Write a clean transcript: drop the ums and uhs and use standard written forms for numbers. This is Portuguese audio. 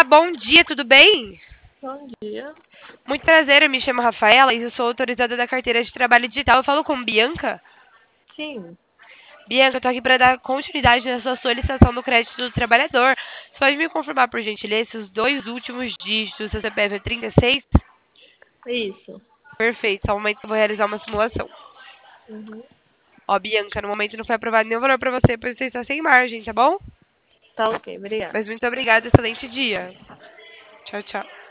bom dia, tudo bem? Bom dia. Muito prazer, eu me chamo Rafaela e eu sou autorizada da carteira de trabalho digital. Eu falo com Bianca. Sim, Bianca, eu tô aqui para dar continuidade na sua solicitação do crédito do trabalhador. Você pode me confirmar, por gentileza, se os dois últimos dígitos do seu CPF é 36? isso. Perfeito, só um momento que eu vou realizar uma simulação. Uhum. Ó, Bianca, no momento não foi aprovado nenhum valor para você, pois você está sem margem, tá bom? Tá ok, obrigada. Mas muito obrigada, excelente dia. Tchau, tchau.